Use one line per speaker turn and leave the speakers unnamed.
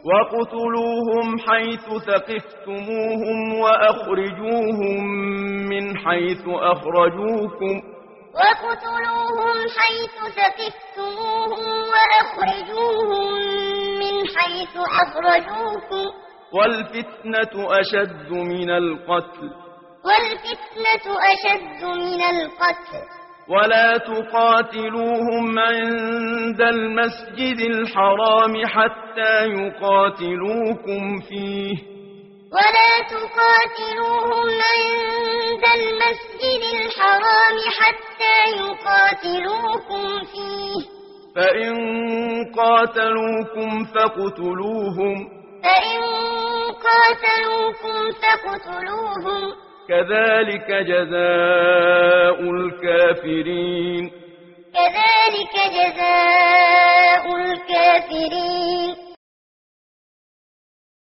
وَاقْتُلُوهُمْ حَيْثُ ثَقِفْتُمُوهُمْ وَأَخْرِجُوهُمْ مِنْ حَيْثُ أَخْرَجُوكُمْ
وَاقْتُلُوهُمْ حَيْثُ ثَقِفْتُمُوهُمْ وَأَخْرِجُوهُمْ مِنْ حَيْثُ أَخْرَجُوكُمْ ۚ
وَالْفِتْنَةُ أَشَدُّ مِنَ الْقَتْلِ وَلَا تُقَاتِلُوهُمْ عِندَ الْمَسْجِدِ الْحَرَامِ حَتَّىٰ يُقَاتِلُوكُمْ فِيهِ ۖ فَإِن قَاتَلُوكُمْ فَاقْتُلُوهُمْ ۖ كَذَٰلِكَ جَزَاءُ الْكَافِرِينَ.